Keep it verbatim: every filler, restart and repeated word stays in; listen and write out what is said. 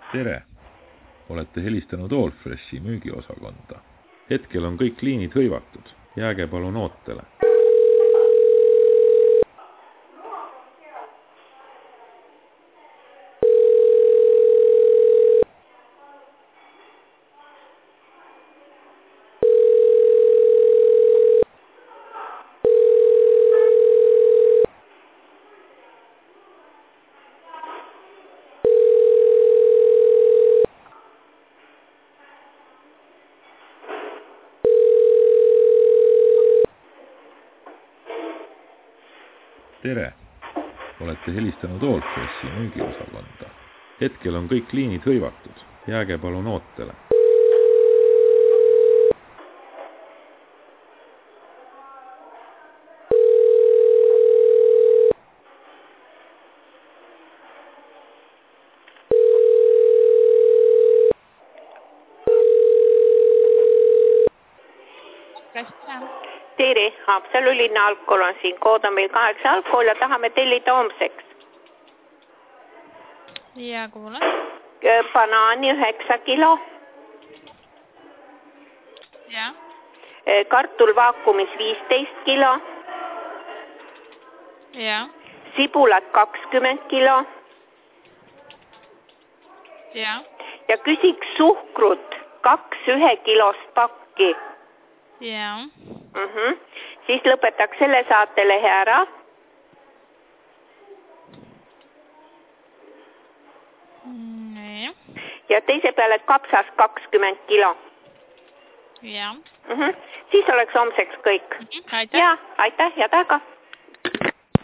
Tere! Olete helistanud Allfreshi müügiosakonda. Hetkel on kõik liinid hõivatud. Jääge palun ootele. Tere! Olete helistanud Allfreshi müügiosakonda. Hetkel on kõik liinid hõivatud. Jääge palun ootele. Tere, Haapsalu linna alkohol on siin, kood on meil kaheksa alkohol ja tahame tellida homseks. Ja kuule. Banaani üheksa kilo. Ja. Kartul vaakumis viisteist kilo. Ja. Sibulat kakskümmend kilo. Ja. Ja küsiks suhkrut kaks ühe kilost pakki. Ja. Mhm. Siis lõpetaks selle saatelehe ära. Nee. Ja teise peale kapsas kakskümmend kilo. Ja. Mhm. Siis oleks homseks kõik. Mhm. Aitäh. Ja, aitäh ja taga.